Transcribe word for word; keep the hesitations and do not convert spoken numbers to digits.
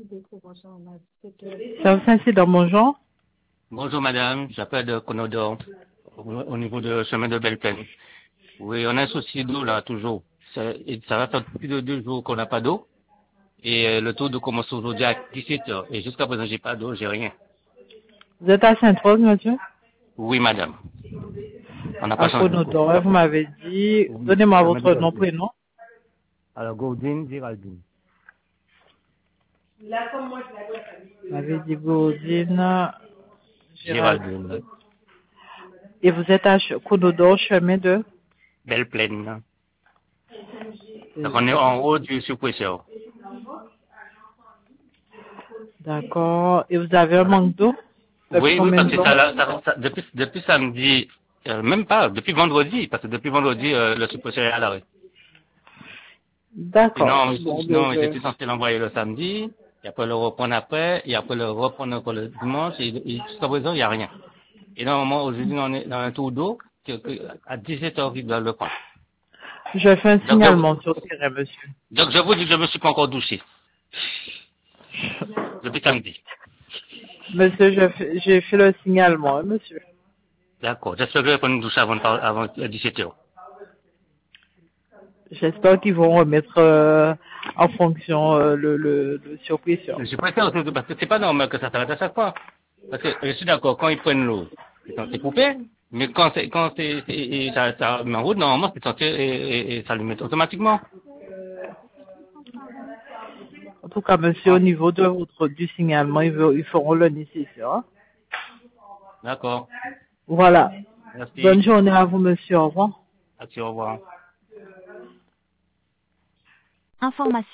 Service incident, bonjour. Bonjour madame, j'appelle de Conodor, au, au niveau de chemin de Belle-Plaine. Oui, on a un souci d'eau là, toujours. Ça, et ça va faire plus de deux jours qu'on n'a pas d'eau. Et euh, le taux de commence aujourd'hui à dix-sept heures. Et jusqu'à présent, j'ai pas d'eau, j'ai rien. Vous êtes à Saint-Rose, monsieur? Oui madame. On n'a pas À changé beaucoup. Conodor, vous m'avez dit. Oui, Donnez-moi chemin de votre nom, Belle-Plaine. prénom. Alors, Gaudine, Géraldine. Vous m'avez dit Gaudine, Gérald. Géraldine. Et vous êtes à Ch- Conodor, chemin de? Belle-Plaine. Donc, on est de- en haut du surpresseur. D'accord. Et vous avez un manque d'eau? Depuis Oui, oui, combien parce de que temps? ça, ça, ça- ça- depuis, depuis samedi, euh, même pas, depuis vendredi, parce que depuis vendredi, euh, le surpresseur est à l'arrêt. D'accord. Sinon, Bon, ben, sinon, je... j'étais censé l'envoyer le samedi, et après le reprendre après, et après le reprendre encore le dimanche, et, et jusqu'à présent, il n'y a rien. Et normalement, aujourd'hui, on est dans un tour d'eau, que, que, à dix-sept heures, il doit le prendre. je fais un Donc je, signalement sur le terrain, monsieur. donc, je vous dis que je ne me suis pas encore douché, depuis samedi. Monsieur, je fais- j'ai fait le signalement, hein, monsieur. D'accord. J'espère que je vais prendre une douche avant, avant dix-sept heures. J'espère qu'ils vont remettre euh, en fonction euh, le, le, le surpression. Je préfère, parce que c'est pas normal que ça s'arrête à chaque fois. Parce que je suis d'accord, quand ils prennent l'eau, c'est censé couper, mais quand c'est, quand c'est, c'est- et ça, ça met en route, normalement, c'est censé, et, et, et ça le met automatiquement. En tout cas, monsieur, au Hein? niveau de votre, du signalement, ils, veut- ils feront le nécessaire. Hein. D'accord. Voilà. Merci. Bonne journée à vous, monsieur. Au revoir. Merci, au revoir. Information.